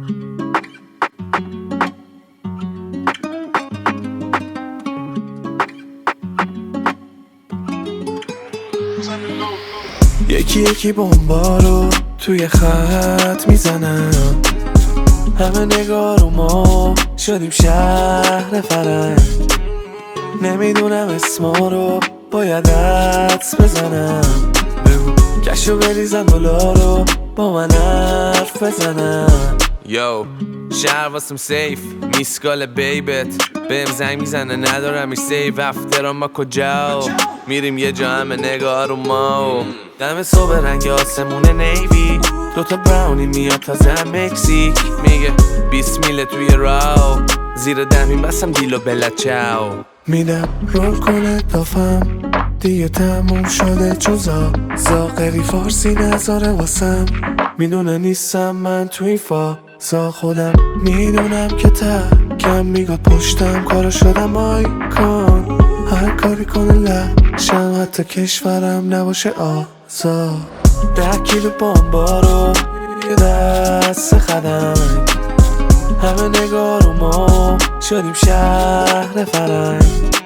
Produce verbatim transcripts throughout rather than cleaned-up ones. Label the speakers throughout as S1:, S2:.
S1: یکی یکی بمبا رو توی خط میزنم، همه نگاه رو ما شدیم شهر فرنگ. نمیدونم اسما رو باید حدس بزنم، بگو کشو بریزن دلار رو با من حرف بزنم. یو شهر واسم سیف میسکال بیبت بهم زنگ میزنه ندارم ایش سیف افترام ما کجا میریم یه جا همه نگاه رو ما دم صبح رنگ آسمون نیوی دوتا براونی میاد تازه مکزیک میگه بیسمیله توی راو زیر دهمین بسم دیلو بلا چاو میدم رول کنه دافم دیگه تموم شده جزا زاقری فارسی نذاره واسم میدونه نیستم من توی فازا خودم میدونم که تکم میگاد پشتم کارو شدم آیکون هر کاری کنه لشم حتی کشورم نباشه آزاد ده کیلو بامبا رو یه دست خدنگ همه نگاه رو ما شدیم شهر فرنگ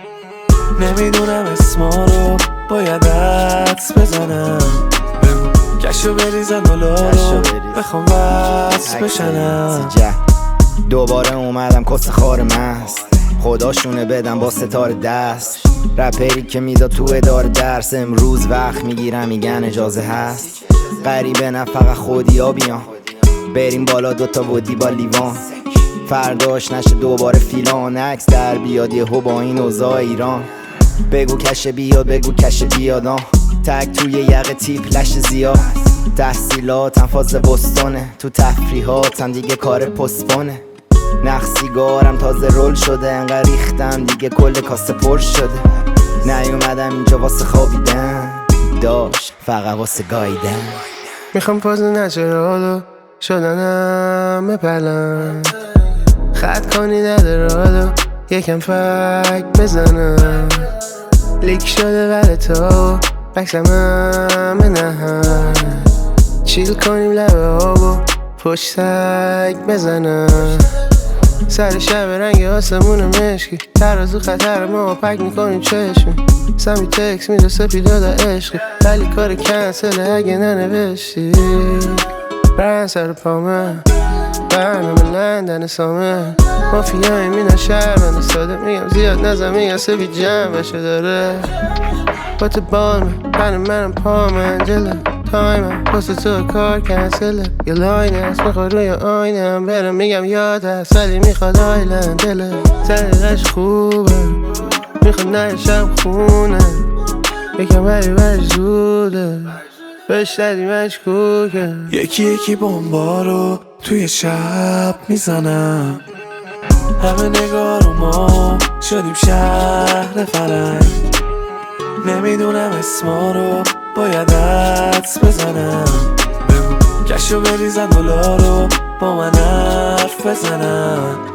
S1: نمیدونم اسما رو باید حدس بزنم بگو کشو بریزن دلار رو بخوام وصل بشنم
S2: دوباره اومدم کس خار مست خداشونه بدم با ستاره دست رپری که میداد تو اداره درس امروز وقت میگیرم میگن اجازه هست غریبه نه فقط خودی ها بیان بریم بالا دوتا بودی با لیوان فرداش نشه دوباره فیلان عکس در بیاد یهو با این اوضاع ایران بگو کشه بیاد بگو کشه بیادان تک توی یقه تیپ لش زیاد تحصیلاتم فاز بستانه تو تفریحاتم دیگه کار پسپانه نخ سیگارم تازه رول شده انقدر ریختم دیگه کل کاسه پر شده نیومدم اینجا واسه خوابیدن داشت فقط واسه گاییدن
S3: میخوام پاز نچرالو شدنم بپلم خط کنی نداره حالو یکم فک بزنم لیک شده بله تو بکسم همه نهم چیل کنیم لبه آبو پشت تک بزنم سر شب رنگ آسمون مشکی ترازو خطر ما پک میکنیم چشمی سمی تکس میده سپیدادا عشقی ولی کار کنسله اگه ننوشتی برن سر پامه برنامه لندن سامه مافیای مینا شهرمنده ساده میگم زیاد نزم میگم سبی جنبشه داره با تو بالمه پنه منم پا منجله تایمم پست تو کار کنسله یه لاین هست میخواد روی آینم برم میگم یاد هست ولی میخواد آیلند دله زنیقش خوبه میخواد نشم خونه یکم ولی برش زوده بشتری مشکوکه
S1: یکی یکی بمبا رو توی شب میزنم همه نگاه رو ما شدیم شهر فرنگ نمیدونم اسما رو باید حدس بزنم بگو کشو بریزن دلار رو با من حرف بزنم